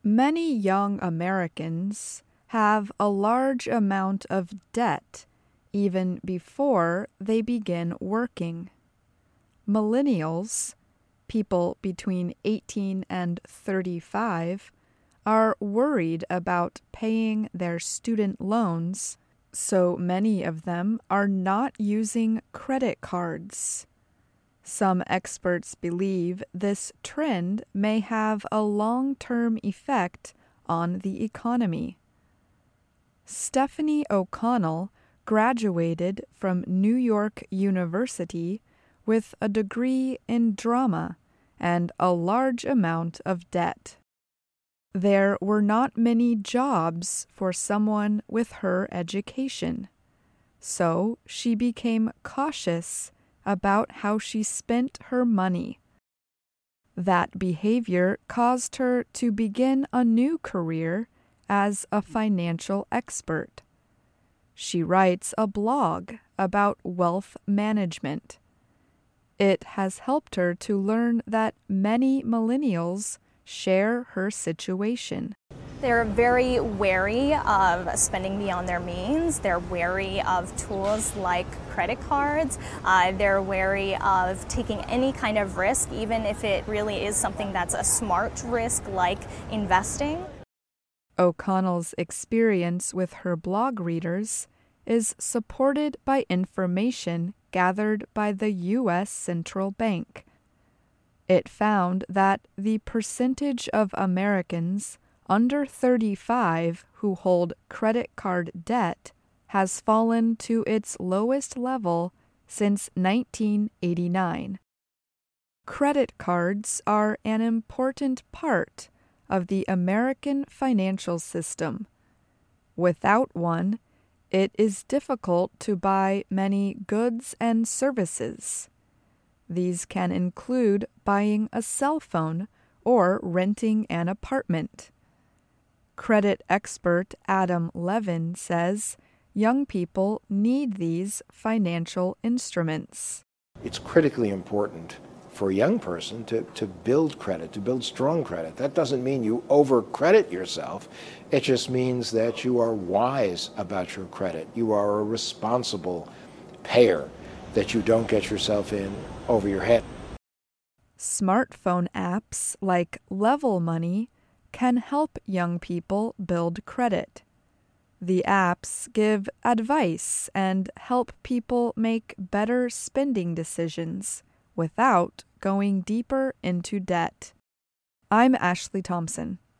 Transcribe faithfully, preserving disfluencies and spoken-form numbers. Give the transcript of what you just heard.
Many young Americans have a large amount of debt even before they begin working. Millennials, people between eighteen and thirty-five, are worried about paying their student loans, so many of them are not using credit cards. Some experts believe this trend may have a long-term effect on the economy. Stephanie O'Connell graduated from New York University with a degree in drama and a large amount of debt. There were not many jobs for someone with her education, so she became cautious about how she spent her money. That behavior caused her to begin a new career as a financial expert. She writes a blog about wealth management. It has helped her to learn that many millennials share her situation. They're very wary of spending beyond their means. They're wary of tools like credit cards. Uh, they're wary of taking any kind of risk, even if it really is something that's a smart risk like investing. O'Connell's experience with her blog readers is supported by information gathered by the U S Central Bank. It found that the percentage of Americans under thirty-five who hold credit card debt has fallen to its lowest level since nineteen eighty-nine. Credit cards are an important part of the American financial system. Without one, it is difficult to buy many goods and services. These can include buying a cell phone or renting an apartment. Credit expert Adam Levin says young people need these financial instruments. It's critically important for a young person to, to build credit, to build strong credit. That doesn't mean you over-credit yourself. It just means that you are wise about your credit. You are a responsible payer, that you don't get yourself in over your head. Smartphone apps like Level Money can help young people build credit. The apps give advice and help people make better spending decisions without going deeper into debt. I'm Ashley Thompson.